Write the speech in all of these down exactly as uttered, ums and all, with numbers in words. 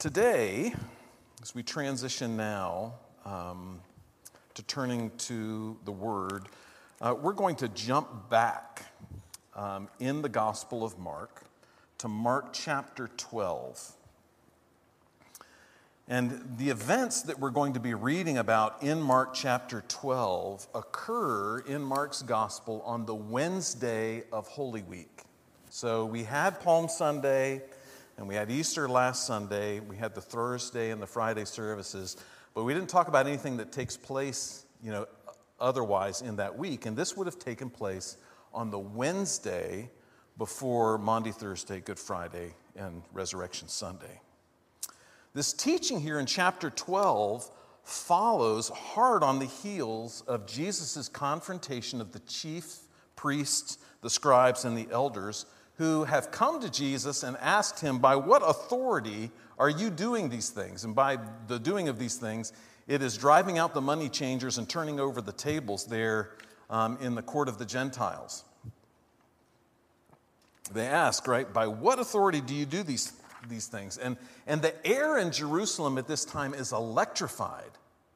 Today, as we transition now um, to turning to the Word, uh, we're going to jump back um, in the Gospel of Mark to Mark chapter twelve. And the events that we're going to be reading about in Mark chapter twelve occur in Mark's Gospel on the Wednesday of Holy Week. So we had Palm Sunday, and we had Easter last Sunday. We had the Thursday and the Friday services, but we didn't talk about anything that takes place, you know, otherwise in that week. And this would have taken place on the Wednesday before Maundy Thursday, Good Friday, and Resurrection Sunday. This teaching here in chapter twelve follows hard on the heels of Jesus' confrontation of the chief priests, the scribes, and the elders who have come to Jesus and asked him, by what authority are you doing these things? And by the doing of these things, it is driving out the money changers and turning over the tables there um, in the court of the Gentiles. They ask, right, by what authority do you do these these things? And, and the air in Jerusalem at this time is electrified.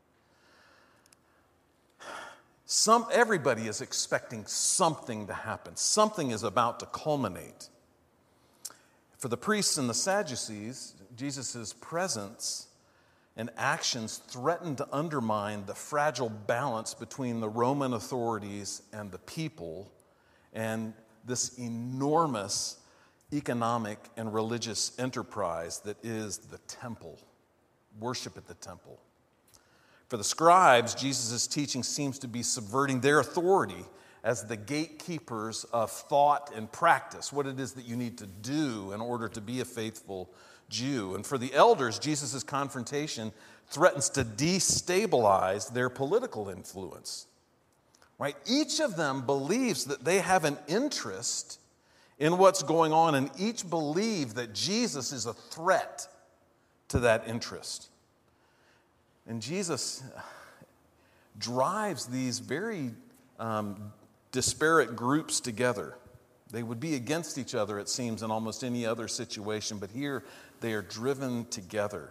Some, everybody is expecting something to happen. Something is about to culminate. For the priests and the Sadducees, Jesus' presence and actions threaten to undermine the fragile balance between the Roman authorities and the people, and this enormous economic and religious enterprise that is the temple, worship at the temple. For the scribes, Jesus' teaching seems to be subverting their authority as the gatekeepers of thought and practice, what it is that you need to do in order to be a faithful Jew. And for the elders, Jesus' confrontation threatens to destabilize their political influence. Right? Each of them believes that they have an interest in what's going on, and each believe that Jesus is a threat to that interest. And Jesus drives these very um, disparate groups together. They would be against each other, it seems, in almost any other situation, but here they are driven together.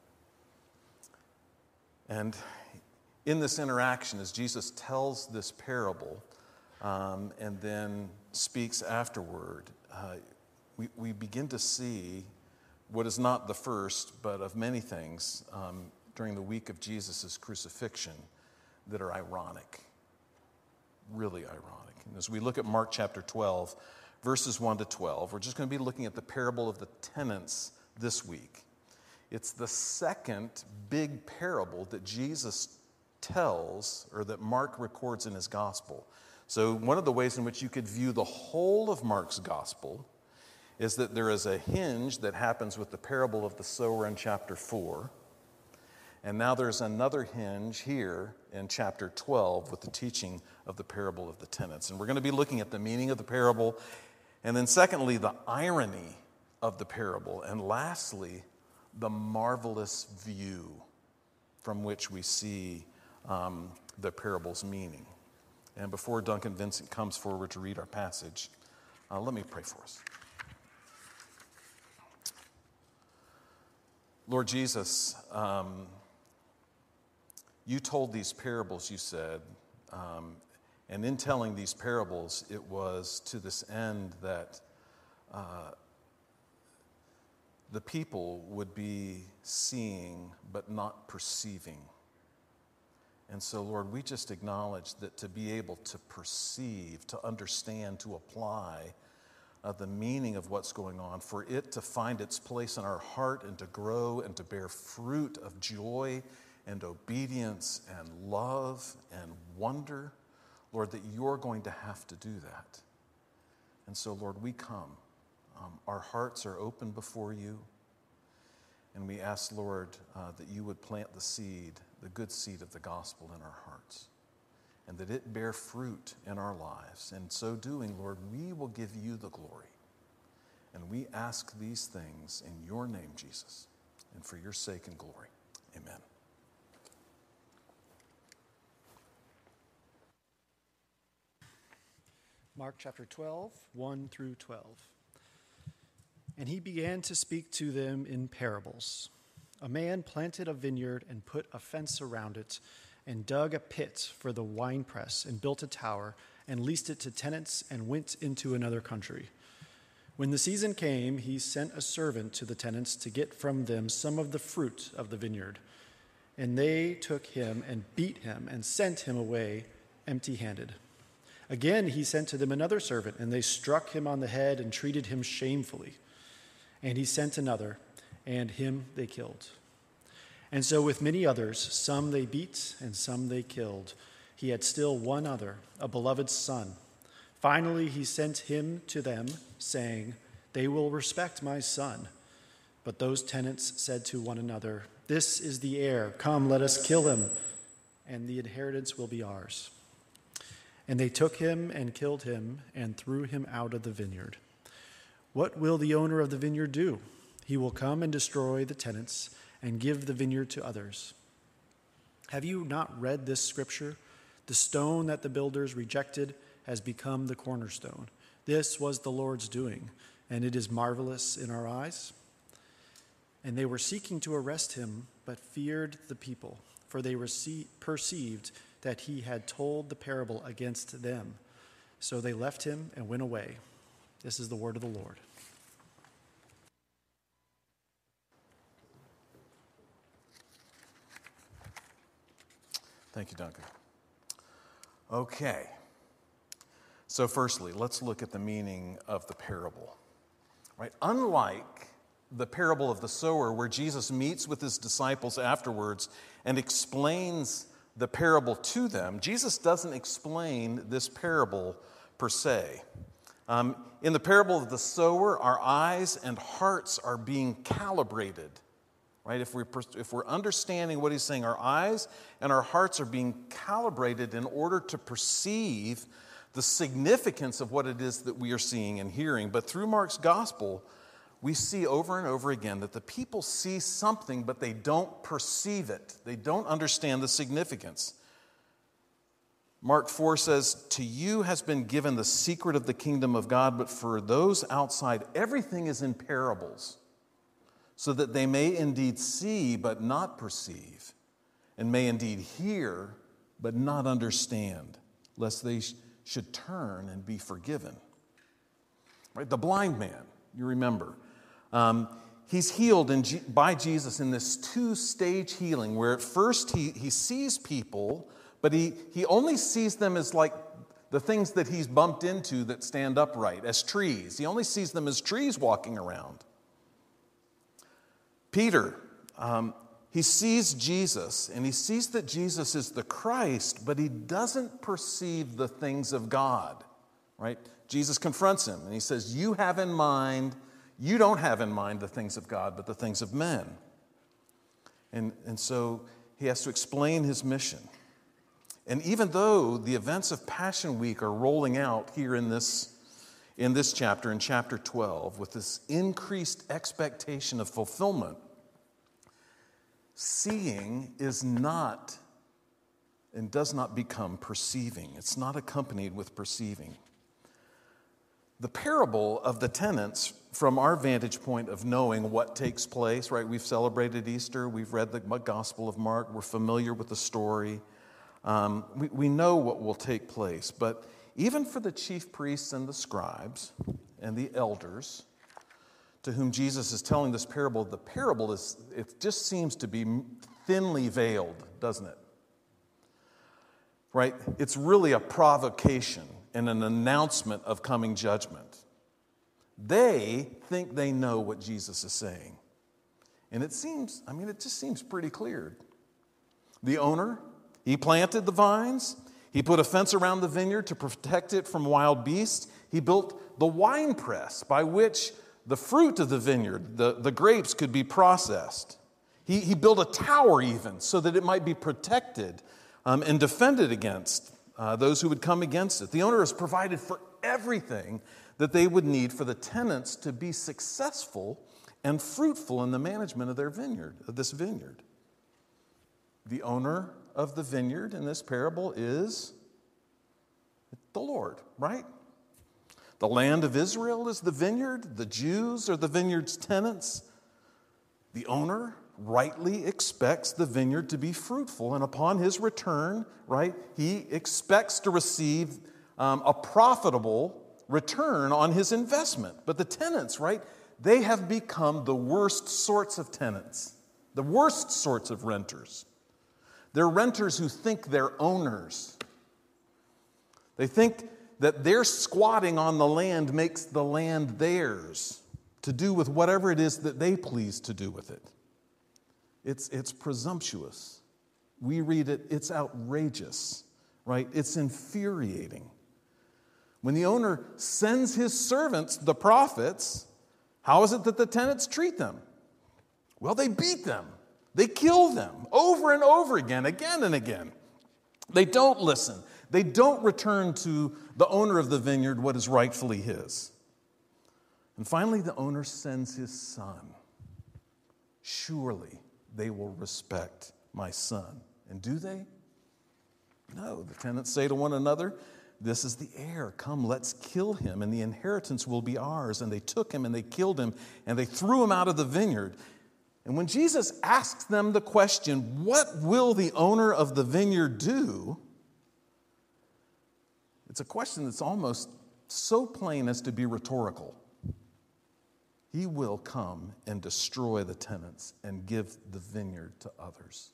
And in this interaction, as Jesus tells this parable, um, and then speaks afterward, uh, we, we begin to see what is not the first, but of many things um, during the week of Jesus' crucifixion that are ironic, really ironic. And as we look at Mark chapter twelve, verses one to twelve, we're just going to be looking at the parable of the tenants this week. It's the second big parable that Jesus tells, or that Mark records in his gospel. So one of the ways in which you could view the whole of Mark's gospel is that there is a hinge that happens with the parable of the sower in chapter four. And now there's another hinge here in chapter twelve with the teaching of the parable of the tenants. And we're going to be looking at the meaning of the parable, and then secondly, the irony of the parable, and lastly, the marvelous view from which we see um, the parable's meaning. And before Duncan Vincent comes forward to read our passage, uh, let me pray for us. Lord Jesus, um, you told these parables, you said, um, and in telling these parables, it was to this end that uh, the people would be seeing but not perceiving. And so, Lord, we just acknowledge that to be able to perceive, to understand, to apply uh, the meaning of what's going on, for it to find its place in our heart and to grow and to bear fruit of joy and obedience and love and wonder, Lord, that you're going to have to do that. And so, Lord, we come. Um, our hearts are open before you. And we ask, Lord, uh, that you would plant the seed, the good seed of the gospel in our hearts, and that it bear fruit in our lives. And so doing, Lord, we will give you the glory. And we ask these things in your name, Jesus, and for your sake and glory. Amen. Mark chapter twelve, one through twelve. And he began to speak to them in parables. A man planted a vineyard and put a fence around it and dug a pit for the winepress and built a tower and leased it to tenants and went into another country. When the season came, he sent a servant to the tenants to get from them some of the fruit of the vineyard. And they took him and beat him and sent him away empty-handed. Again, he sent to them another servant, and they struck him on the head and treated him shamefully. And he sent another, and him they killed. And so with many others, some they beat and some they killed. He had still one other, a beloved son. Finally, he sent him to them, saying, "They will respect my son." But those tenants said to one another, "This is the heir. Come, let us kill him, and the inheritance will be ours." And they took him and killed him and threw him out of the vineyard. What will the owner of the vineyard do? He will come and destroy the tenants and give the vineyard to others. Have you not read this scripture? The stone that the builders rejected has become the cornerstone. This was the Lord's doing, and it is marvelous in our eyes. And they were seeking to arrest him, but feared the people, for they rece- perceived that he had told the parable against them. So they left him and went away. This is the word of the Lord. Thank you, Duncan. Okay. So firstly, let's look at the meaning of the parable. Right? Unlike the parable of the sower, where Jesus meets with his disciples afterwards and explains the parable to them, Jesus doesn't explain this parable per se. Um, in the parable of the sower, our eyes and hearts are being calibrated. Right? If we're, if we're understanding what he's saying, our eyes and our hearts are being calibrated in order to perceive the significance of what it is that we are seeing and hearing. But through Mark's gospel, we see over and over again that the people see something, but they don't perceive it. They don't understand the significance. Mark four says, "To you has been given the secret of the kingdom of God, but for those outside, everything is in parables, so that they may indeed see but not perceive, and may indeed hear but not understand, lest they sh- should turn and be forgiven." Right? The blind man, you remember, um, he's healed in G- by Jesus in this two-stage healing, where at first he, he sees people, but he, he only sees them as like the things that he's bumped into that stand upright, as trees. He only sees them as trees walking around. Peter, um, he sees Jesus, and he sees that Jesus is the Christ, but he doesn't perceive the things of God, right? Jesus confronts him, and he says, you have in mind, you don't have in mind the things of God, but the things of men. And, and so he has to explain his mission. And even though the events of Passion Week are rolling out here in this in this chapter, in chapter twelve, with this increased expectation of fulfillment, seeing is not and does not become perceiving. It's not accompanied with perceiving. The parable of the tenants, from our vantage point of knowing what takes place, right? We've celebrated Easter, we've read the Gospel of Mark, we're familiar with the story. Um, we, we know what will take place, but even for the chief priests and the scribes and the elders to whom Jesus is telling this parable, the parable is, it just seems to be thinly veiled, doesn't it? Right? It's really a provocation and an announcement of coming judgment. They think they know what Jesus is saying. And it seems, I mean, it just seems pretty clear. The owner, he planted the vines. He put a fence around the vineyard to protect it from wild beasts. He built the wine press by which the fruit of the vineyard, the, the grapes, could be processed. He, he built a tower even so that it might be protected um, and defended against uh, those who would come against it. The owner has provided for everything that they would need for the tenants to be successful and fruitful in the management of their vineyard, of this vineyard. The owner of the vineyard in this parable is the Lord, right? The land of Israel is the vineyard. The Jews are the vineyard's tenants. The owner, rightly expects the vineyard to be fruitful, and upon his return, right, he expects to receive um, a profitable return on his investment. But the tenants, right, they have become the worst sorts of tenants, the worst sorts of renters. They're renters who think they're owners. They think that their squatting on the land makes the land theirs to do with whatever it is that they please to do with it. It's, it's presumptuous. We read it, it's outrageous, right? It's infuriating. When the owner sends his servants, the prophets, how is it that the tenants treat them? Well, they beat them. They kill them over and over again, again and again. They don't listen. They don't return to the owner of the vineyard what is rightfully his. And finally, the owner sends his son. Surely they will respect my son. And do they? No. The tenants say to one another, this is the heir. Come, let's kill him, and the inheritance will be ours. And they took him, and they killed him, and they threw him out of the vineyard. And when Jesus asks them the question, what will the owner of the vineyard do? It's a question that's almost so plain as to be rhetorical. He will come and destroy the tenants and give the vineyard to others.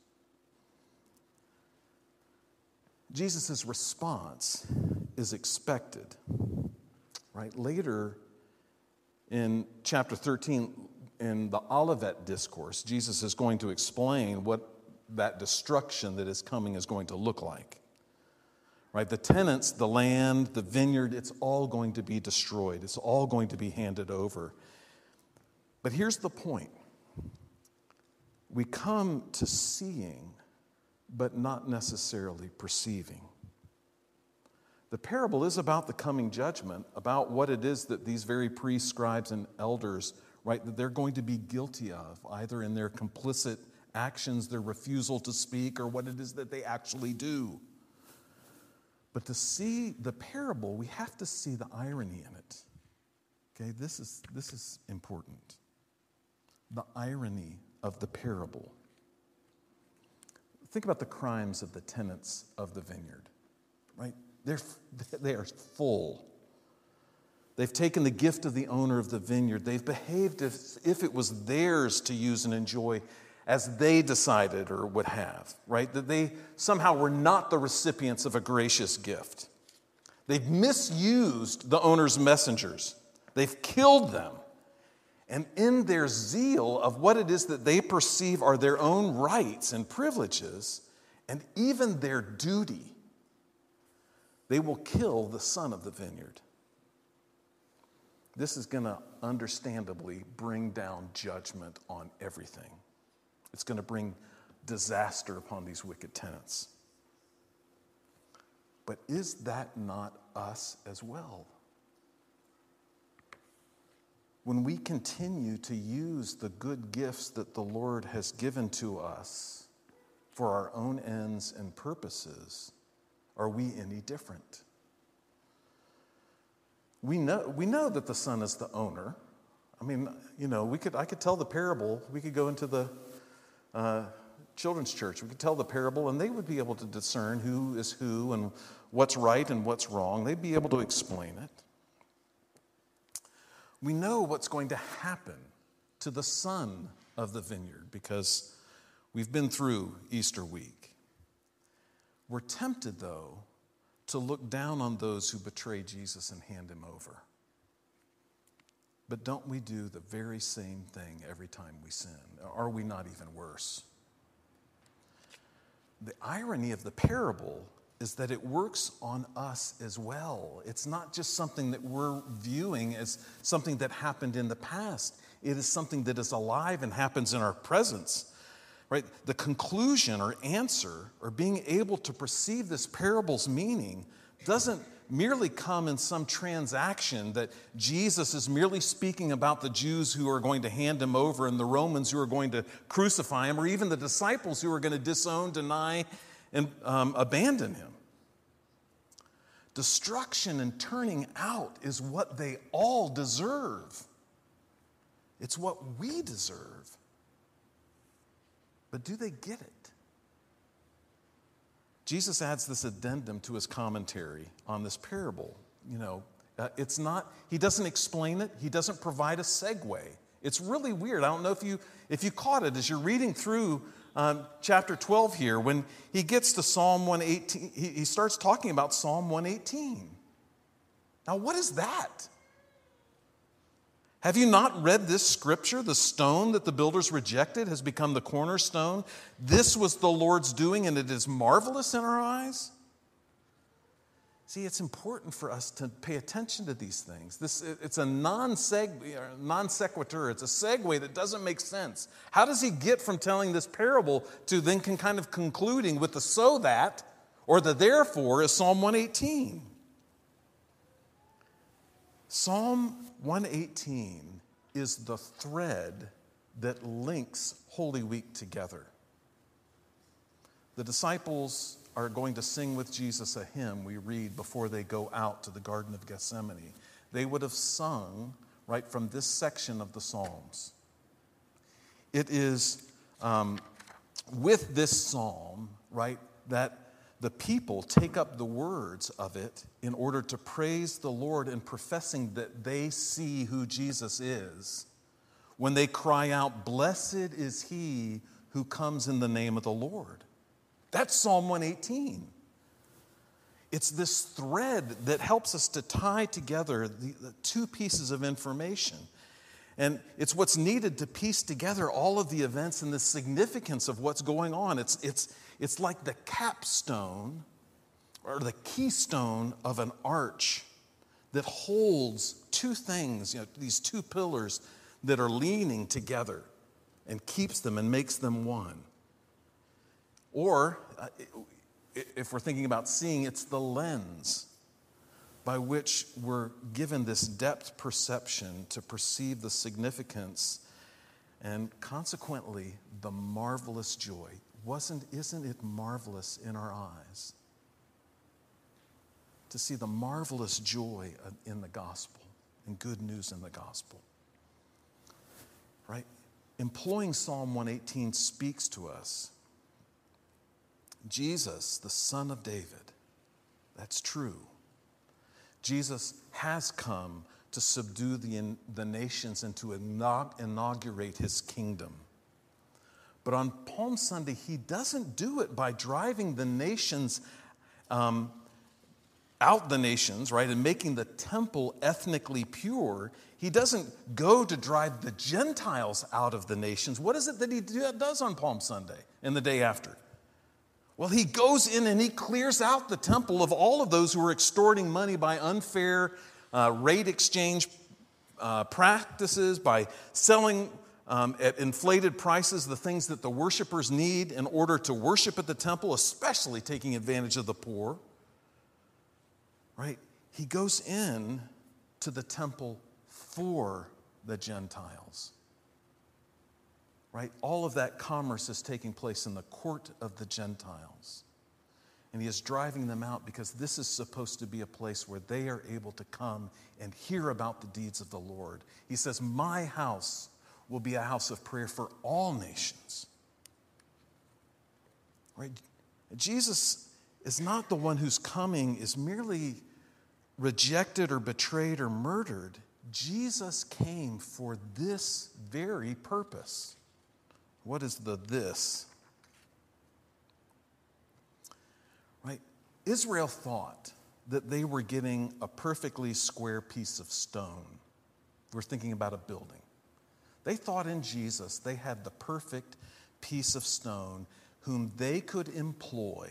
Jesus' response is expected. Right? Later in chapter thirteen, in the Olivet Discourse, Jesus is going to explain what that destruction that is coming is going to look like. Right? The tenants, the land, the vineyard, it's all going to be destroyed. It's all going to be handed over. But here's the point. We come to seeing, but not necessarily perceiving. The parable is about the coming judgment, about what it is that these very priests, scribes, and elders, right, that they're going to be guilty of, either in their complicit actions, their refusal to speak, or what it is that they actually do. But to see the parable, we have to see the irony in it. Okay, this is, this is important. The irony of the parable. Think about the crimes of the tenants of the vineyard, right? They're, they are full. They've taken the gift of the owner of the vineyard. They've behaved as if it was theirs to use and enjoy as they decided or would have, right? That they somehow were not the recipients of a gracious gift. They've misused the owner's messengers. They've killed them. And in their zeal of what it is that they perceive are their own rights and privileges, and even their duty, they will kill the son of the vineyard. This is going to understandably bring down judgment on everything. It's going to bring disaster upon these wicked tenants. But is that not us as well? When we continue to use the good gifts that the Lord has given to us for our own ends and purposes, are we any different? We know, we know that the Son is the owner. I mean, you know, we could I could tell the parable. We could go into the uh, children's church. We could tell the parable, and they would be able to discern who is who and what's right and what's wrong. They'd be able to explain it. We know what's going to happen to the son of the vineyard because we've been through Easter week. We're tempted, though, to look down on those who betray Jesus and hand him over. But don't we do the very same thing every time we sin? Are we not even worse? The irony of the parable is that it works on us as well. It's not just something that we're viewing as something that happened in the past. It is something that is alive and happens in our presence. Right? The conclusion or answer or being able to perceive this parable's meaning doesn't merely come in some transaction that Jesus is merely speaking about the Jews who are going to hand him over and the Romans who are going to crucify him, or even the disciples who are going to disown, deny, and um, abandon him. Destruction and turning out is what they all deserve. It's what we deserve. But do they get it? Jesus adds this addendum to his commentary on this parable. You know, uh, it's not, he doesn't explain it. He doesn't provide a segue. It's really weird. I don't know if you if you caught it as you're reading through um, chapter twelve here. When he gets to Psalm one eighteen, he, he starts talking about Psalm one eighteen. Now, what is that? Have you not read this scripture? The stone that the builders rejected has become the cornerstone. This was the Lord's doing, and it is marvelous in our eyes. See, it's important for us to pay attention to these things. This, it's a non-seg, non sequitur. It's a segue that doesn't make sense. How does he get from telling this parable to then can kind of concluding with the so that or the therefore is Psalm one eighteen? Psalm one eighteen is the thread that links Holy Week together. The disciples are going to sing with Jesus a hymn we read before they go out to the Garden of Gethsemane. They would have sung right from this section of the Psalms. It is um, with this psalm, right, that the people take up the words of it in order to praise the Lord and professing that they see who Jesus is. When they cry out, "Blessed is he who comes in the name of the Lord." That's Psalm one eighteen. It's this thread that helps us to tie together the, the two pieces of information. And it's what's needed to piece together all of the events and the significance of what's going on. It's, it's, it's like the capstone or the keystone of an arch that holds two things, you know, these two pillars that are leaning together and keeps them and makes them one. Or, uh, if we're thinking about seeing, it's the lens by which we're given this depth perception to perceive the significance and consequently the marvelous joy. Wasn't, isn't it marvelous in our eyes to see the marvelous joy in the gospel and good news in the gospel? Right? Employing Psalm one eighteen speaks to us. Jesus, the Son of David, that's true. Jesus has come to subdue the, the nations and to inaugurate his kingdom. But on Palm Sunday, he doesn't do it by driving the nations um, out the nations, right, and making the temple ethnically pure. He doesn't go to drive the Gentiles out of the nations. What is it that he do, does on Palm Sunday and the day after? Well, he goes in and he clears out the temple of all of those who are extorting money by unfair uh, rate exchange uh, practices, by selling um, at inflated prices the things that the worshipers need in order to worship at the temple, especially taking advantage of the poor. Right? He goes in to the temple for the Gentiles. Right? All of that commerce is taking place in the court of the Gentiles. And he is driving them out because this is supposed to be a place where they are able to come and hear about the deeds of the Lord. He says, "My house will be a house of prayer for all nations." Right? Jesus is not the one whose coming is merely rejected or betrayed or murdered. Jesus came for this very purpose. What is the this? Right? Israel thought that they were getting a perfectly square piece of stone. We're thinking about a building. They thought in Jesus they had the perfect piece of stone whom they could employ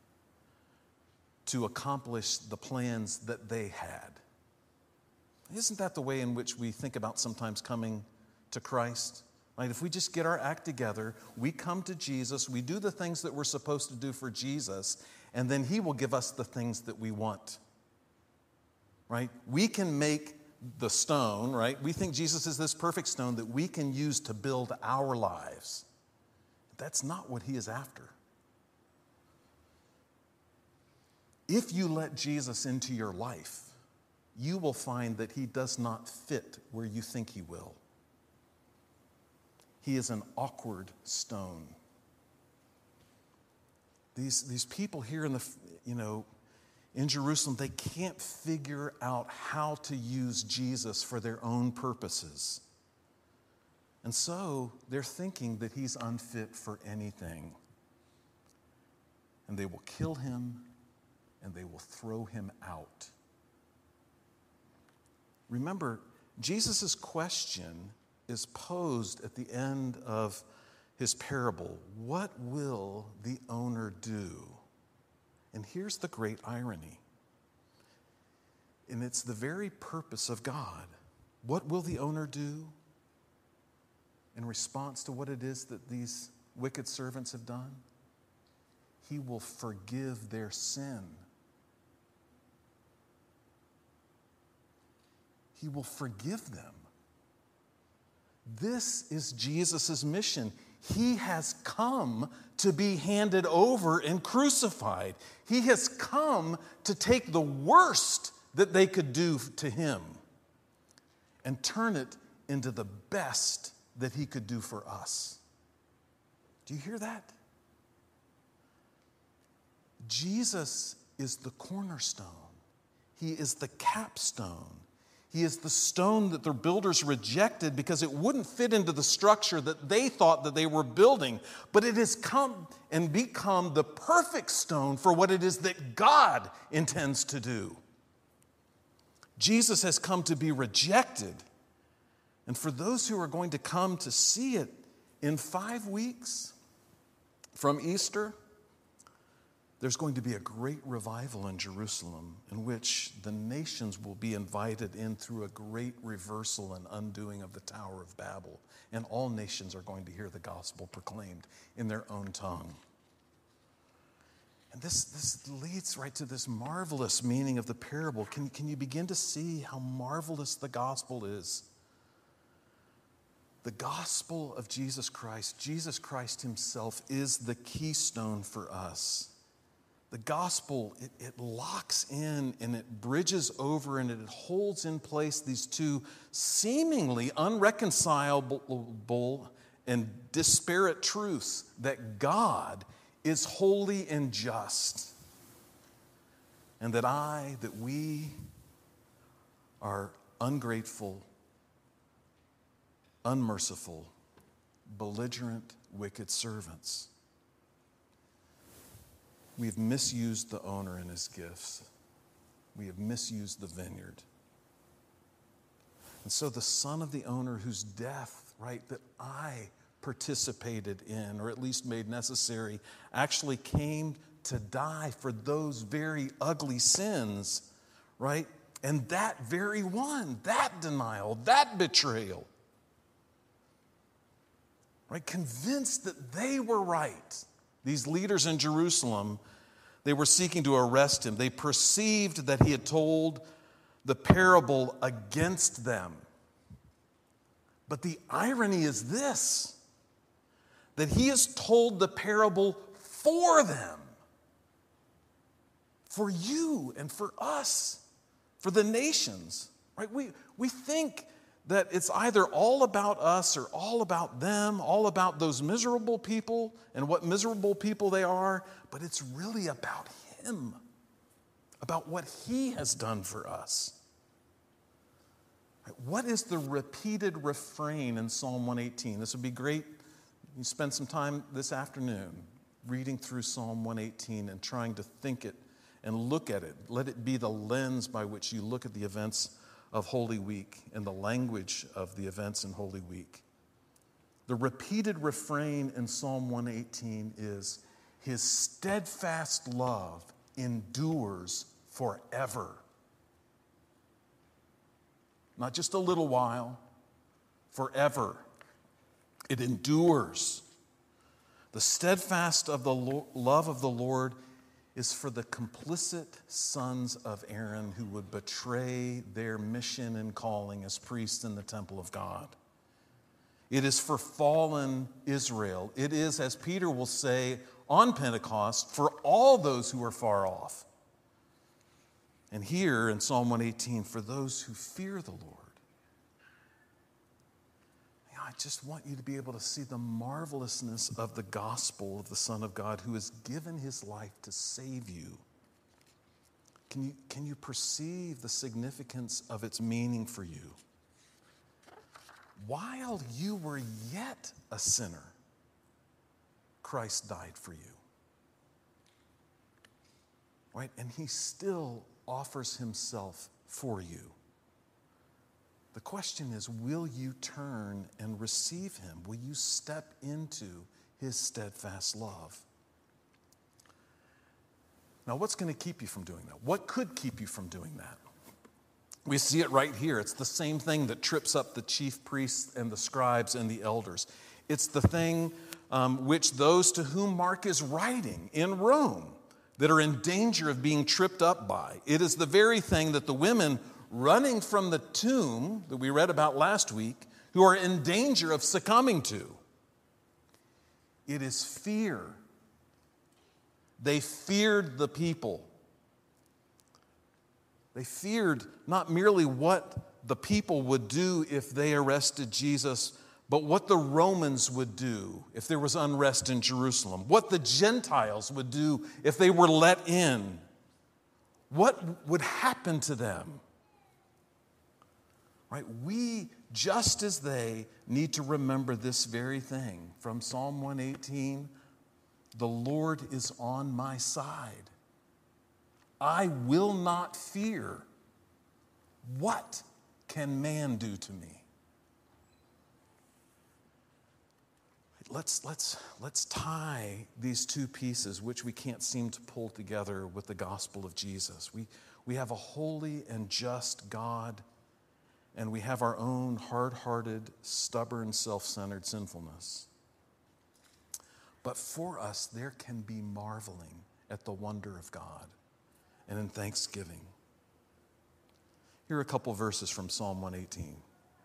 to accomplish the plans that they had. Isn't that the way in which we think about sometimes coming to Christ? Right? If we just get our act together, we come to Jesus, we do the things that we're supposed to do for Jesus, and then he will give us the things that we want. Right? We can make the stone, right? We think Jesus is this perfect stone that we can use to build our lives. That's not what he is after. If you let Jesus into your life, you will find that he does not fit where you think he will. He is an awkward stone. These, these people here in the, you know, in Jerusalem, they can't figure out how to use Jesus for their own purposes. And so they're thinking that he's unfit for anything. And they will kill him and they will throw him out. Remember, Jesus' question is posed at the end of his parable. What will the owner do? And here's the great irony. And it's the very purpose of God. What will the owner do in response to what it is that these wicked servants have done? He will forgive their sin. He will forgive them. This is Jesus' mission. He has come to be handed over and crucified. He has come to take the worst that they could do to him and turn it into the best that he could do for us. Do you hear that? Jesus is the cornerstone. He is the capstone. He is the stone that the builders rejected because it wouldn't fit into the structure that they thought that they were building. But it has come and become the perfect stone for what it is that God intends to do. Jesus has come to be rejected. And for those who are going to come to see it in five weeks from Easter, there's going to be a great revival in Jerusalem in which the nations will be invited in through a great reversal and undoing of the Tower of Babel. And all nations are going to hear the gospel proclaimed in their own tongue. And this, this leads right to this marvelous meaning of the parable. Can, can you begin to see how marvelous the gospel is? The gospel of Jesus Christ, Jesus Christ himself, is the keystone for us. The gospel, it, it locks in and it bridges over and it holds in place these two seemingly unreconcilable and disparate truths, that God is holy and just, and that I, that we are ungrateful, unmerciful, belligerent, wicked servants. We have misused the owner and his gifts. We have misused the vineyard. And so the son of the owner, whose death, right, that I participated in, or at least made necessary, actually came to die for those very ugly sins, right? And that very one, that denial, that betrayal, right? Convinced that they were right. These leaders in Jerusalem, they were seeking to arrest him. They perceived that he had told the parable against them. But the irony is this, that he has told the parable for them, for you and for us, for the nations. Right? We, we think that it's either all about us or all about them, all about those miserable people and what miserable people they are, but it's really about him, about what he has done for us. What is the repeated refrain in Psalm one eighteen? This would be great. You spend some time this afternoon reading through Psalm one eighteen and trying to think it and look at it. Let it be the lens by which you look at the events of Holy Week and the language of the events in Holy Week. The repeated refrain in Psalm one eighteen is, his steadfast love endures forever. Not just a little while, forever. It endures. The steadfast of the lo- love of the Lord is for the complicit sons of Aaron who would betray their mission and calling as priests in the temple of God. It is for fallen Israel. It is, as Peter will say on Pentecost, for all those who are far off. And here in Psalm one eighteen, for those who fear the Lord. I just want you to be able to see the marvelousness of the gospel of the Son of God who has given his life to save you. Can you, can you perceive the significance of its meaning for you? While you were yet a sinner, Christ died for you. Right? And he still offers himself for you. The question is, will you turn and receive him? Will you step into his steadfast love? Now, what's going to keep you from doing that? What could keep you from doing that? We see it right here. It's the same thing that trips up the chief priests and the scribes and the elders. It's the thing um, which those to whom Mark is writing in Rome that are in danger of being tripped up by. It is the very thing that the women running from the tomb that we read about last week, who are in danger of succumbing to. It is fear. They feared the people. They feared not merely what the people would do if they arrested Jesus, but what the Romans would do if there was unrest in Jerusalem, what the Gentiles would do if they were let in, what would happen to them. Right? We, just as they, need to remember this very thing. From Psalm one eighteen, the Lord is on my side. I will not fear. What can man do to me? Let's, let's, let's tie these two pieces, which we can't seem to pull together, with the gospel of Jesus. We, we have a holy and just God, and we have our own hard-hearted, stubborn, self-centered sinfulness. But for us, there can be marveling at the wonder of God and in thanksgiving. Here are a couple verses from Psalm one eighteen.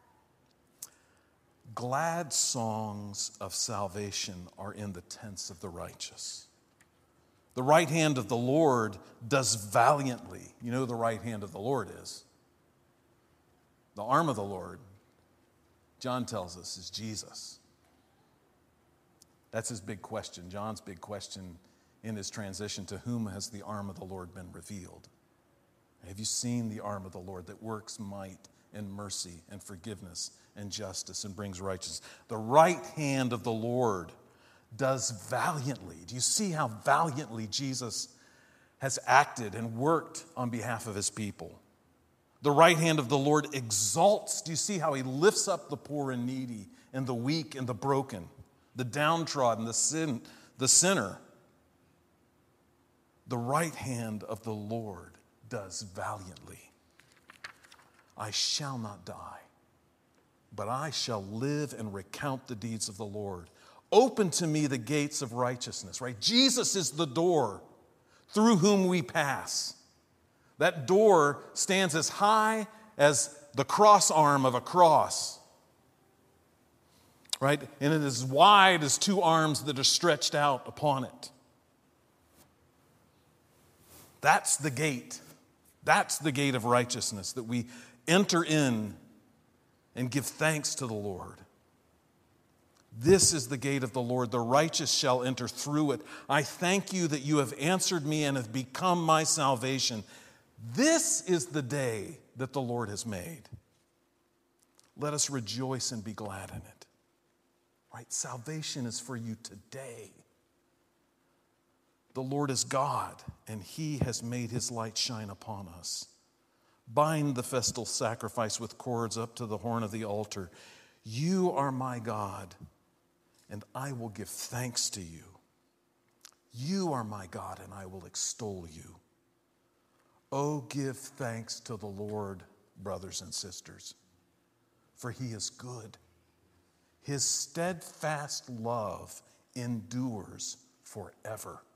Glad songs of salvation are in the tents of the righteous. The right hand of the Lord does valiantly. You know who the right hand of the Lord is? The arm of the Lord, John tells us, is Jesus. That's his big question. John's big question in his transition: to whom has the arm of the Lord been revealed? Have you seen the arm of the Lord that works might and mercy and forgiveness and justice and brings righteousness? The right hand of the Lord does valiantly. Do you see how valiantly Jesus has acted and worked on behalf of his people? The right hand of the Lord exalts. Do you see how he lifts up the poor and needy and the weak and the broken, the downtrodden, the sin, the sinner? The right hand of the Lord does valiantly. I shall not die, but I shall live and recount the deeds of the Lord. Open to me the gates of righteousness, right? Jesus is the door through whom we pass. That door stands as high as the cross arm of a cross, right? And it is as wide as two arms that are stretched out upon it. That's the gate. That's the gate of righteousness that we enter in and give thanks to the Lord. This is the gate of the Lord. The righteous shall enter through it. I thank you that you have answered me and have become my salvation. This is the day that the Lord has made. Let us rejoice and be glad in it. Right? Salvation is for you today. The Lord is God, and he has made his light shine upon us. Bind the festal sacrifice with cords up to the horn of the altar. You are my God, and I will give thanks to you. You are my God, and I will extol you. Oh, give thanks to the Lord, brothers and sisters, for he is good. His steadfast love endures forever.